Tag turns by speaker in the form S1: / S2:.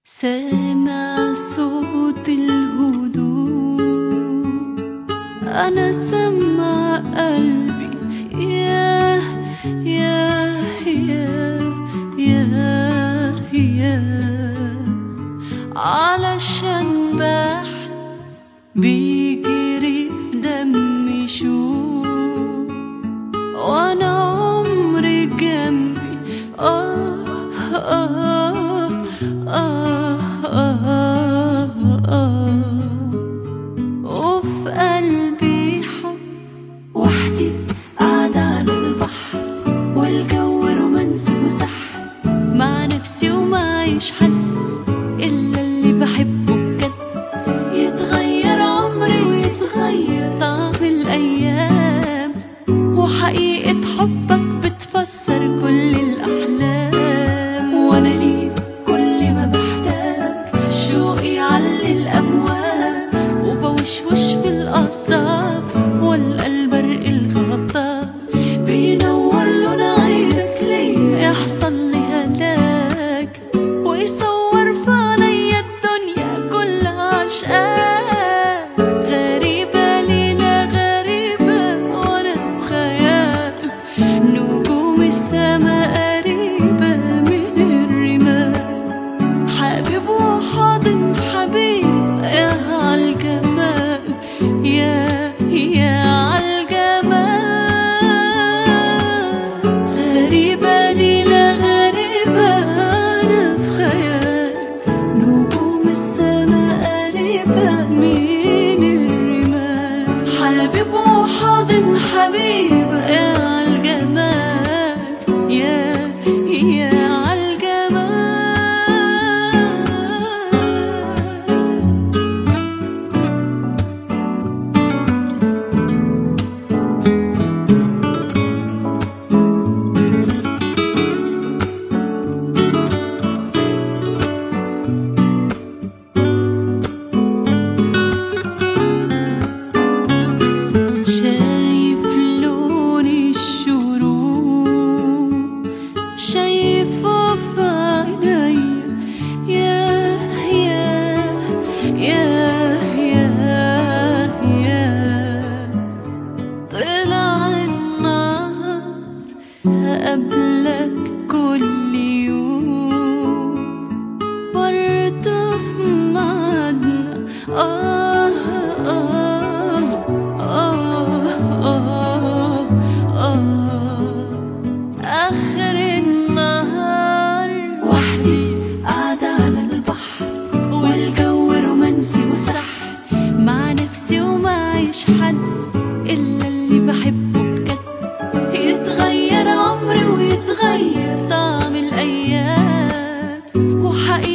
S1: سامع صوت الهدوء، أنا سمع قلبي ياه ياه ياه ياه ياه، علشان بحب بيجري في دمي شوق، وأنا عمري جنبي وفي قلبي حب، وحدي قاعدة على البحر والجو رومانسي وسحر، مع نفسي ومعيش حد إلا اللي بحبه بجد. يتغير عمري ويتغير طعم الأيام، وحقيقة حبك بتفسر كل الأحلام، وأنا ليك كل ما بحتاج شوقي يعلي الأمواج، وبوشوش في الأصداف والقى البرق الخطاف بينور لون عينك ليا، يحصل لي هلاك ويصور في عينيا الدنيا كلها عشقاك. غريبة ليلة غريبة وأنا بخيال، نجوم السما قريبة من الرمال، حبيب وحاضن حبيب يا عالجمال، يا عالجمال. غريبة ليلة غريبة أنا في خيال، نجوم السما قريبة من الرمال، حبيب وحاضن حبيب يا عالجمال، يا عالجمال. شايف لون الشروق، شايفه في عينيا، ياه ياه ياه ياه ياه. طلع النهار هقابلك كل يوم، برضه في ميعادنا آخر النهار، وحدي قاعدة على البحر والجو رومانسي وسحر، مع نفسي ومعيش حد إلا اللي بحبه بجد. يتغير عمري ويتغير طعم الأيام، وحقيقة